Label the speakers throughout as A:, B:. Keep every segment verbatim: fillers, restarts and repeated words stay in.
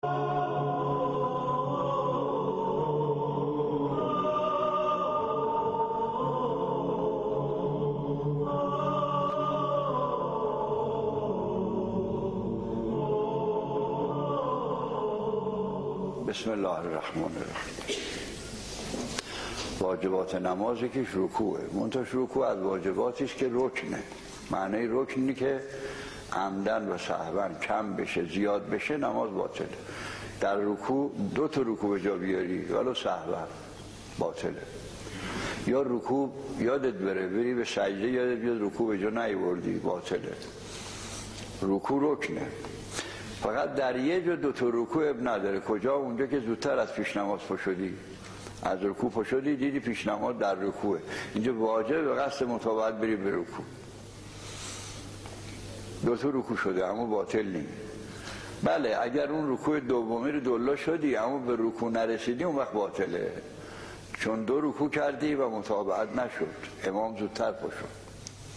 A: بسم الله الرحمن الرحیم. واجبات نمازی که رکوعه، منتها رکوع از واجباتیش که رکنه. معنی رکن اینه که عمدن و سهوا کم بشه زیاد بشه نماز باطله. در رکوع دو تا رکوع به جا بیاری ولو سهوا باطله. یا رکوع یادت بره بری به سجده یادت بیاد رکوع به جا نیاوردی باطله. رکوع رکنه. فقط در یه جا دو تا رکوع اب نداره. کجا؟ اونجا که زودتر از پیش نماز پا شدی، از رکوع پا شدی دیدی پیش نماز در رکوعه، اینجا واجب به قصد مطابقت بری به رکوع. دو تا رکوع شده اما باطل نیست. بله اگر اون رکوع دومی رو دولا شدی اما به رکوع نرسیدی اون وقت باطله، چون دو رکوع کردی و مطابقت نشد، امام زودتر پا شد.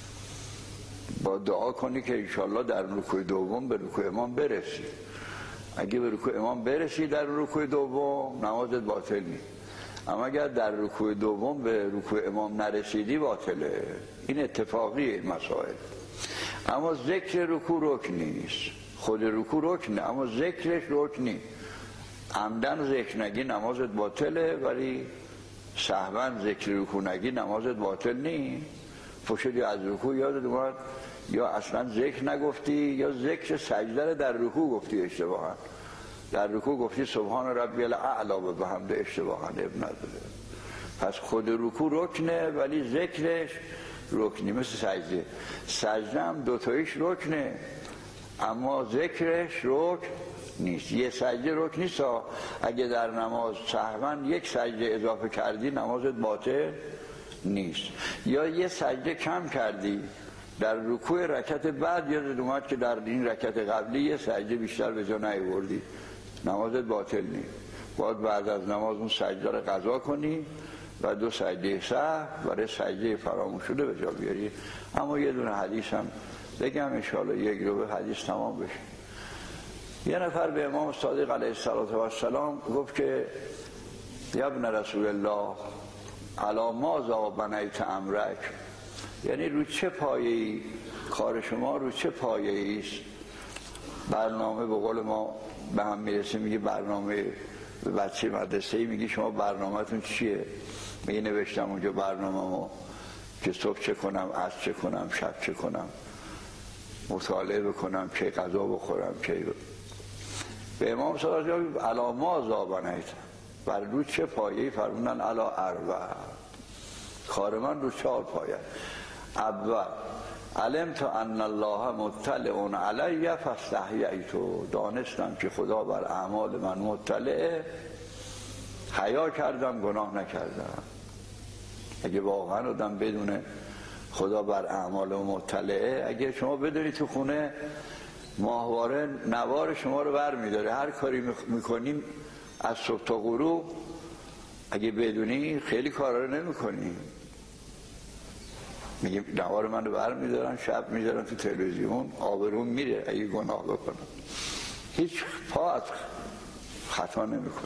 A: با دعا کنی که انشالله در رکوع دوم به رکوع امام برسی. اگه به رکوع امام برسی در رکوع دوم نمازت باطل نیست، اما اگر در رکوع دوم به رکوع امام نرسیدی باطله. این اتفاقی مسائل. اما ذکر رکوع رکن نیست. خود رکوع رکنه اما ذکرش رکن نیست. عمدن ذکر نگی نمازت باطله، ولی سهوا ذکر رکوع نگی نمازت باطل نیست. فشدی از رکوع یادت اومد یا اصلا ذکر نگفتی یا ذکر سجده در رکوع گفتی اشتباها. در رکوع گفتی سبحان ربی الاعلی و بحمده اشتباها اب نداره. پس خود رکوع رکنه ولی ذکرش رکنی. مثل سجده، سجده هم دوتاییش رکنه اما ذکرش رکن نیست. یه سجده رکن نیست. اگه در نماز سهوا یک سجده اضافه کردی نمازت باطل نیست. یا یه سجده کم کردی در رکوع رکعت بعد یادت اومد که در این رکعت قبلی یه سجده بیشتر به جا نیاوردی نمازت باطل نیست. باید بعد از نماز اون سجده رو قضا کنی و دو سجده سهو برای سجده فراموش شده به جا بیاری. اما یه دونه حدیث هم بگم انشاءالله یک رو به حدیث تمام بشه. یه نفر به امام صادق علیه السلام گفت که یا ابن رسول الله علی ماذا بنیت امرک، یعنی رو چه پایه‌ای کار شما، رو چه پایه‌ای است؟ برنامه به قول ما به هم میرسه میگه برنامه به بچه مدرسه‌ای میگه شما برنامه‌تون چیه؟ میگه نوشتم اونجا برنامه‌مو که صبح چه کنم، عصر چه کنم، شب چه کنم، مطالعه بکنم، چه غذا بخورم، چه. به امام صلی الله علیه و آله علی ماذا بنیت، بر رو چه پایه‌ای؟ فرمودن علی اربع، کار من رو چهار پایه. اول علمت ان الله مطلع علی فاستحییت، دانستم که خدا بر اعمال من مطلعه، حیا کردم گناه نکردم. اگه واقعا آدم بدونه خدا بر اعمال مطلعه، اگه شما بدونی تو خونه ماهواره نوار شما رو بر میداره، هر کاری میکنیم از صبح تا غروب، اگه بدونی خیلی کارا رو نمیکنی. میگه نوار من رو بر میدارن، شب میدارن تو تلویزیون، آبرون میره اگه گناه بکنم. هیچ پا از خطا نمیکن.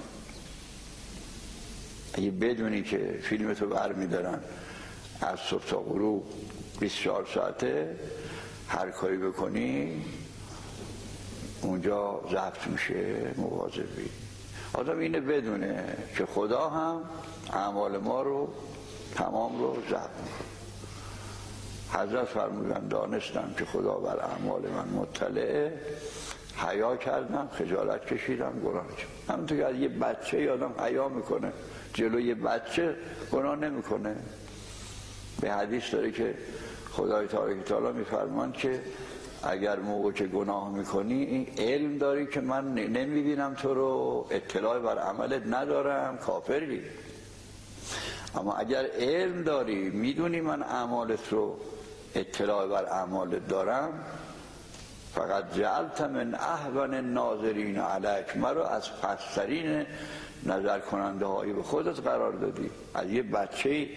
A: اگه بدونی که فیلمتو بر میدارن از صبح تا غروب بیست و چهار ساعته، هر کاری بکنی اونجا ضبط میشه، مواظبی. آدم اینه بدونه که خدا هم اعمال ما رو تمام رو ضبط میکنه. حضرت فرمودن دانستم که خدا بر اعمال من مطلعه، حیا کردم، خجالت کشیدم، گناه کردم. همونطور که از یه بچه یادم حیا میکنه، جلوی بچه گناه نمیکنه. به حدیث داره که خدای تعالی میفرمان که اگر موقع که گناه میکنی این علم داری که من نمیبینم تو رو، اطلاع بر عملت ندارم، کافری. اما اگر علم داری میدونی من اعمالت رو اطلاع بر اعمالت دارم، فقط جعلت من اهون الناظرین علیک، مرا از پسترین نظر کننده هایی به خودت قرار دادی. از یه بچه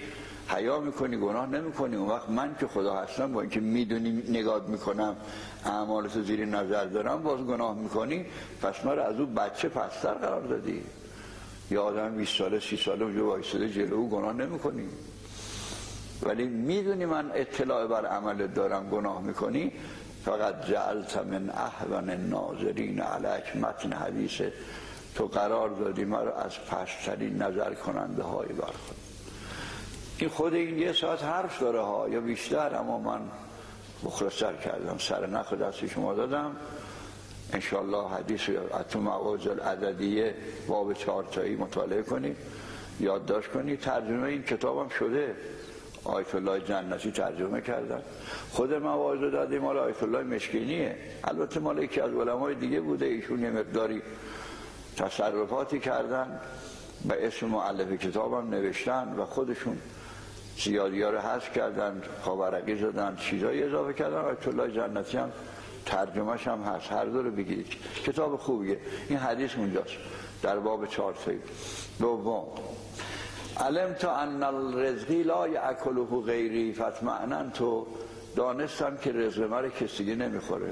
A: حیا میکنی، گناه نمیکنی. اون وقت من که خدا هستم، با اینکه میدونی نگاه میکنم اعمالتو زیر نظر دارم، باز گناه میکنی، پس ما رو از اون بچه پستر قرار دادی. یا آدم بیست ساله سی ساله اونجا وایساده جلو او گناه نمیکنی، ولی میدونی من اطلاع بر عملت دارم، گناه میکنی. فقط جعلت من اهون الناظرین علیک، متن حدیثه، تو قرار دادی من رو از پسترین نظر کننده های برخود. این خود این یه ساعت حرف داره ها یا بیشتر، اما من مختصر کردم، سر نخ دست شما دادم. انشالله حدیث تو مواعظ العددیه باب چهارتایی مطالعه کنید، یادداشت کنید. ترجمه این کتابم شده، آیت الله جنتی ترجمه کردن. خود مواعظ العددیه مال آیت الله مشکینیه، البته مال یکی از علمای دیگه بوده، ایشون یه مقداری تصرفاتی کردن، به اسم مؤلف کتابم نوشتن و خودشون زیادی ها رو حذف کردن، پاورقی زدن، چیزایی اضافه کردن. آیت الله جنتی هم ترجمهش هم هست، هر دو رو بگیرید، کتاب خوبیه. این حدیث اونجاست در باب چهارتایی. دوم، علمت ان الرزقی لا یاکله غیری فاطمئننت، دانستم که رزق من کسی دیگه نمیخوره،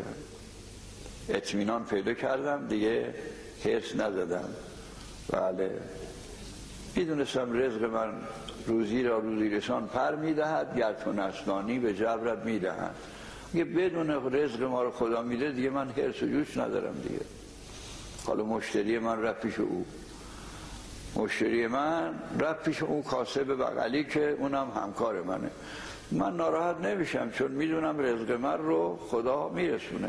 A: اطمینان پیدا کردم، دیگه حرص نزدم. بله، میدونستم رزق من روزی را روزی رسان پر میدهد، گر تو نستانی به جبرت میدهد. یه بدون رزق ما رو خدا میده، دیگه من حرص و جوش ندارم دیگه. حالا مشتری من رفت پیش او، مشتری من رفت پیش اون کاسب بغلی که اونم همکار منه، من ناراحت نمیشم، چون میدونم رزق من رو خدا میرسونه.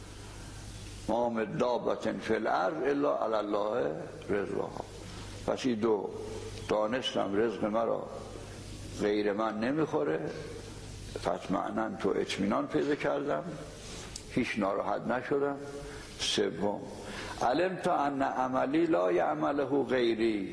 A: ما من دابة فی الارض الا علی الله رزقها. پس این دو، دانستم رزق من را غیر من نمیخوره، فاطمئننت، تو اطمینان پیدا کردم، هیچ ناراحت نشدم. سوم، علمت ان عملی لا یعمله غیری،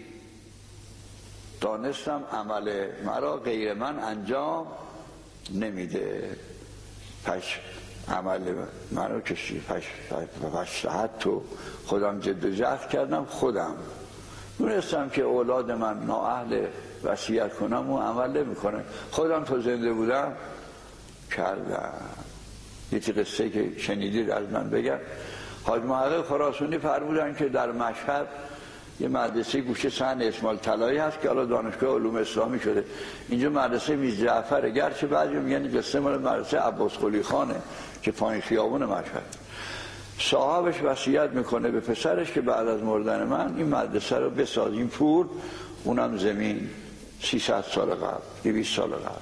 A: دانستم عمل مرا غیر من انجام نمیده، پس عمل منو کسی پس پس تو خودم جد و جهد کردم، خودم دونستم که اولاد من نااهل وصیت کنم و عمل نمیکنه، خودم تو زنده بودم کردم. یه قصه که شنیدید از من بگم. حاج محقق خراسانی فرمودن که در مشهد یه مدرسه گوشه صحن اسماعیل طلایی هست که حالا دانشگاه علوم اسلامی شده، اینجا مدرسه میز جعفره، گرچه بعضی میگن قصه مال مدرسه عباس قلی خانه که پایین خیابون مشهد. صاحبش وصیت میکنه به پسرش که بعد از مردن من این مدرسه رو بسازیم پول، اونم زمین سیصد سال قبل، دویست سال قبل.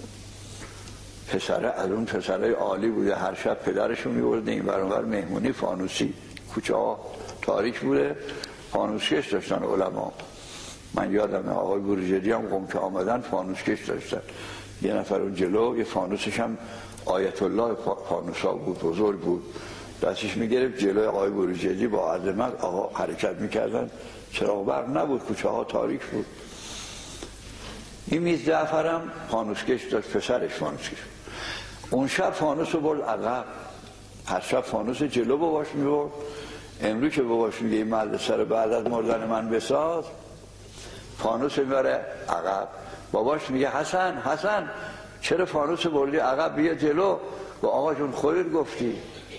A: پسره از اون پسرهای عالی بوده، هر شب پدرشو میبرده این ور اون ور مهمونی، فانوسی، کوچه ها تاریک بوده، فانوسکش داشتن علما. من یادم آقای بروجردی هم قم که آمدن فانوسکش داشتن، یه نفر اون جلو، یه فانوسش هم آیت الله فانوسا بود، بزرگ بود، دستش میگرفت جلوی آقای بروجردی با عظمت آقا حرکت میکردن، چراغ برق نبود، کوچه ها تاریک بود. این میز جعفرم فانوسکش داشت، پسرش فانوسکش. اون شب فانوس رو برد عقب، هر شب فانوس جلو باباش میبرد. امروز که باباش میگه این مدرسه رو بعد از مردن من بساز، فانوس میبره عقب. باباش میگه حسن حسن چرا فانوس بردی عقب، بیا جلو. و آقا جون خودت گفتی.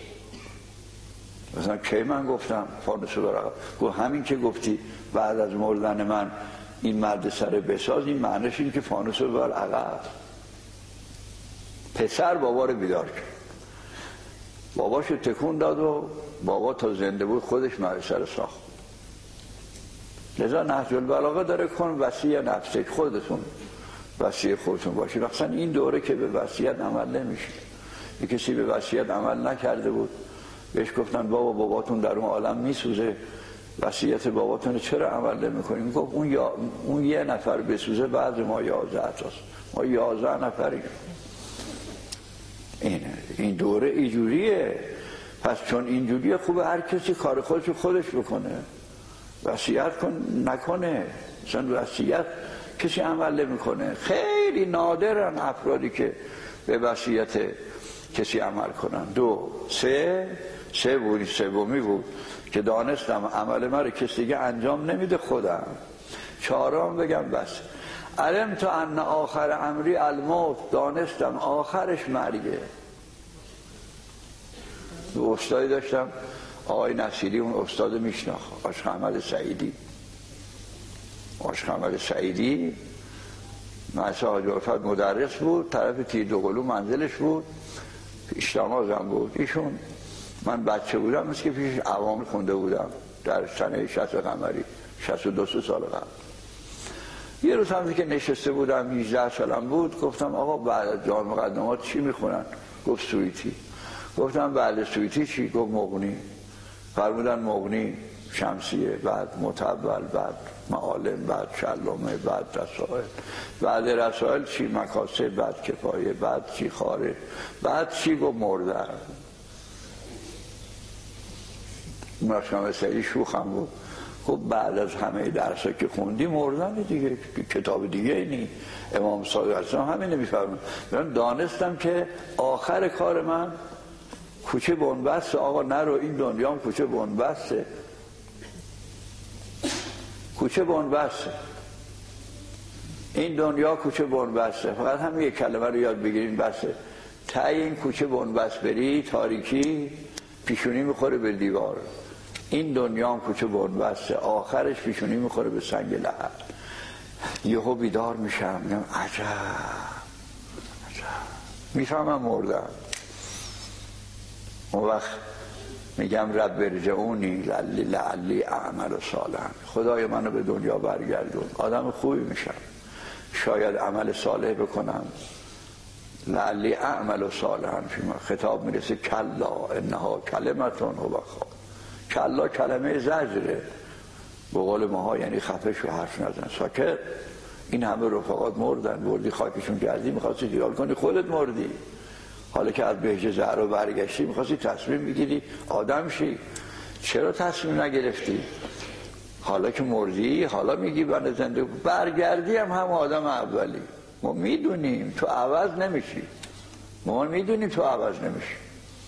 A: مثلا کی من گفتم فانوس رو بر عقب؟ گفت همین که گفتی بعد از مردن من این مدرسه رو بساز، این معنیش این که فانوس رو بر عقب. پسر بابا رو بیدار کرد، باباشو تکون داد و بابا تا زنده بود خودش مدرسه رو ساخت. لذا نهج البلاغه داره کن وصی نفسک، خودتون وصی خودتون باشی. مثلا این دوره که به وصیت عمل نمیشه، یه کسی به وصیت عمل نکرده بود، بهش گفتن بابا باباتون در اون عالم میسوزه، وصیت باباتون چرا عمل نمی‌کنید؟ گفت اون یا اون یه نفر بسوزه بعد ما یازده تاست، ما یازده نفریم. اینه این دوره اینجوریه. پس چون اینجوریه خوبه هر کسی کار خودش خودش بکنه، وصیت کن نکنه. مثلا وصیت کسی عمل نمی‌کنه، خیلی نادرن افرادی که به وصیت کسی عمل کنن. دو سه سه بود، سومی بود که دانستم عمل من رو کسی دیگه انجام نمیده، خودم. چهارم بگم بس علمت ان آخر امری الموت، دانستم آخرش مرگه. استادی داشتم آقای نصیری، اون استاد میشناخت، عاشق احمد سعیدی. عاشق احمد سعیدی مدرسه حاج عرفت مدرس بود، طرف تیر دوقلو منزلش بود، پیش نمازم بود. ایشون من بچه بودم مثل که پیش عوام خونده بودم در سنه شصت قمری، شصت و دو سال قبل. یه روز هم که نشسته بودم، هجده سالم بود، گفتم آقا بعد از جان مقدمات چی میخونن؟ گفت سویتی. گفتم بله سویتی چی؟ گفت مغنی. فرمودن مغنی شمسیه، بعد متول، بعد معالم، بعد شلومه، بعد رسائل، بعد رسائل چی؟ مکاسب، بعد کفایه، بعد چی؟ خارج، بعد چی؟ گفت مردن. مرشم سعی شوخم بود. خب بعد از همه درسا که خوندی مردن دیگه، کتاب دیگه نی. امام صادق السلام همین نمیفرمون. من دانستم که آخر کار من کوچه بنبسته. آقا نرو، این دنیا هم کوچه بنبسته، کوچه بنبسته، این دنیا کوچه بنبسته. فقط همین یک کلمه رو یاد بگیرین بسه. تا این کوچه بنبست بری، تاریکی پیشونی میخوره به دیوار. این دنیا هم کوچه بنبسته، آخرش پیشونی میخوره به سنگ لحد. یهو بیدار میشم، میگم عجب عجب، میفهمم مردم. اون وقت میگم رب ارجعونی لعلی لعلی اعمل صالحا، خدای منو به دنیا برگردون، آدم خوبی میشم، شاید عمل صالح بکنم. لعلی اعمل صالحا فیما، خطاب میرسه کلا انها کلمتون هو خواب. کلا کلمه زجره، به قول ماها یعنی خفه شو، حرف نزن، ساکت. این همه رفقات مردن، بردی خاکشون کردی، میخواستی خیال کنی خودت مردی. حالا که از بهجت زهرا برگشتی میخواستی تصمیم بگیری آدم شی، چرا تصمیم نگرفتی؟ حالا که مردی حالا میگی من زنده برگردی هم هم آدم اولی. ما میدونیم تو عوض نمیشی، ما میدونیم تو عوض نمیشی.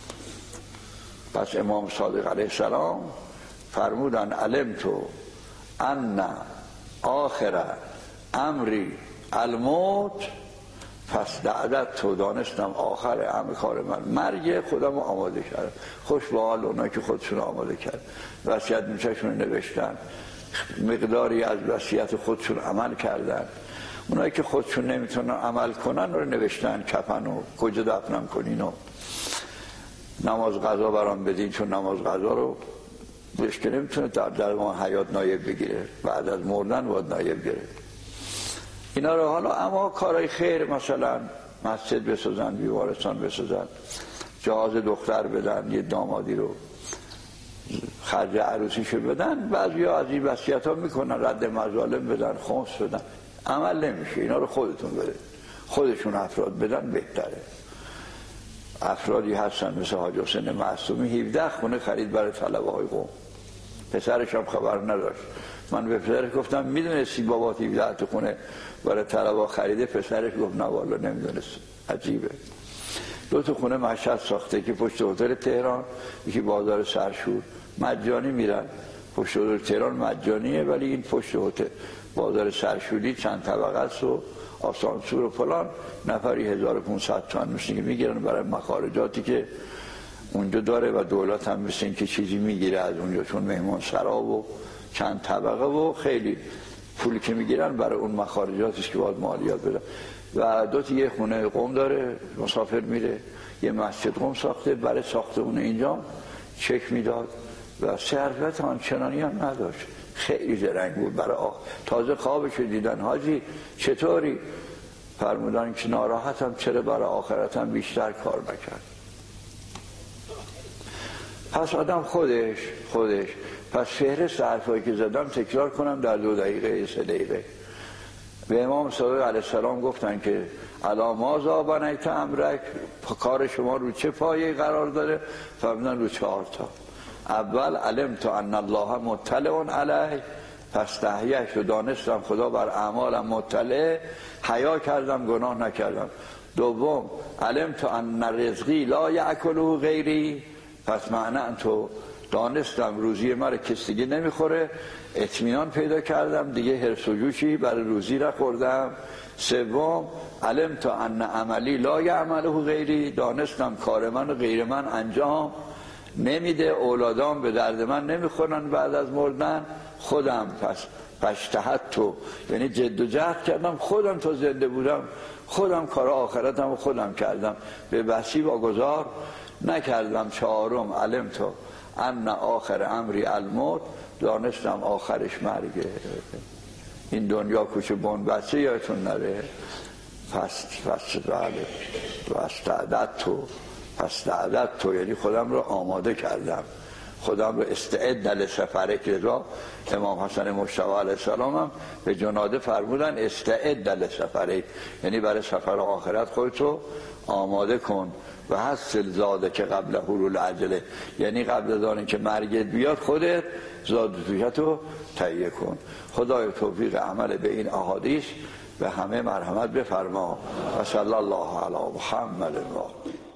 A: پس امام صادق علیه السلام فرمودن علمت ان آخر امری الموت فاستعددت، تو دانستم آخر امر کار من مرگ، خودم رو آماده کردم. خوش به حال اونا که خودشون آماده کرد، وصیت نوشتشون نوشتن، مقداری از وصیت خودشون عمل کردن. اونایی که خودشون نمیتونن عمل کنن رو نوشتن کفن و کجا دفنم کنین و نماز قضا برام بدین، چون نماز قضا رو بهش که نمیتونه در درمان حیات نایب بگیره، بعد از مردن باید نایب گیره اینا رو. حالا اما کارهای خیر، مثلا مسجد بسازن، بیمارستان بسازن، جهاز دختر بدن، یه دامادی رو خرج عروسیشو بدن، بعضیا از این وصیت ها میکنن، رد مظالم بدن، خمس بدن، عمل نمیشه. اینا رو خودتون بده، خودشون افراد بدن بهتره. افرادی هستن مثل حاج حسین معصومی، هفده خونه خرید برای طلبه های قوم، پسرش هم خبر نداشت. من به پسرش گفتم میدونستی بابا هفده تا خونه برای طلبه خریده؟ پسرش گفت نه والا نمیدونست. عجیبه. دو تا خونه مشهد ساخته که پشت هتل تهران، یکی بازار سرشور، مجانی میرن. پشت هتل تهران مجانیه، ولی این پشت هتل بازار سرشوری چند طبقه است و آسانسور و فلان، نفری هزار و پانصد تومان مثل که میگیرن برای مخارجاتی که اونجا داره، و دولت هم مثل این که چیزی میگیره از اونجا، چون مهمان سرا و چند طبقه و خیلی پولی که میگیرن برای اون مخارجاتش که باید مالیات بدن. و دو تا یه خونه قوم داره، مسافر میره، یه مسجد قوم ساخته، برای ساخته اون اینجا چک میداد و ثروت آنچنانی هم نداشت، خیلی زرنگ بود. برای آخ... تازه خوابش دیدن، حاجی چطوری؟ فرمودن که ناراحتم، چرا برای آخرتم بیشتر کار نکرد. پس آدم خودش خودش پس فهرست حرفایی که زدم تکرار کنم در دو دقیقه سه دقیقه. به امام صادق علیه السلام گفتن که الا ماذا بنیت امرک، کار شما رو چه پایه‌ای قرار داره؟ فرمودن رو چهار تا. اول علمت ان الله مطلع علیه، پس تحییش رو دانستم خدا بر اعمالم مطلع، حیا کردم گناه نکردم. دوم علمت ان رزقی لا یأکله غیری، پس معنی تو دانستم روزی مرا کسی دیگه نمیخوره، اطمینان پیدا کردم، دیگه حرص و جوشی برای روزی نخوردم. سوم علمت ان عملی لا یعمله غیری، دانستم کار من و غیر من انجام نمیده، اولادام به درد من نمیخورن بعد از مردن. خودم پس پشتهت یعنی جد و جهد کردم، خودم تا زنده بودم خودم کار آخرتم و خودم کردم، به بسی واگذار نکردم. چهارم علمت ان آخر امری الموت، دانستم آخرش مرگه. این دنیا کوچه بون بچه یادتون نره. پس پس بله پس تعدد تو پس تعدد تو یعنی خودم رو آماده کردم، خودم رو استعد لسفرک. را امام حسن مجتبی علیه السلام هم به جناده فرمودن استعد لسفرک، یعنی برای سفر آخرت خودتو آماده کن. و حسل زاده که قبل حلول عجله، یعنی قبل از آن که مرگت بیاد خودت زاد و توشتو تهیه کن. خدای توفیق عمل به این احادیث به همه مرحمت بفرما. و صلی الله علی محمد.